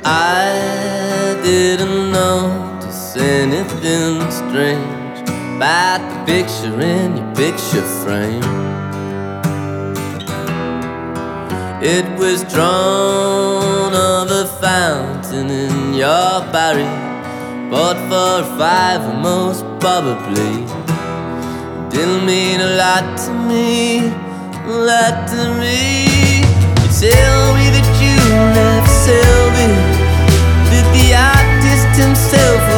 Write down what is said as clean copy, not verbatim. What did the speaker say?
I didn't notice anything strange about the picture in your picture frame. It was drawn of a fountain in your Paris, bought for $5 most probably. Didn't mean a lot to me, a lot to me. You tell me that you left Sylvie, that the artist himself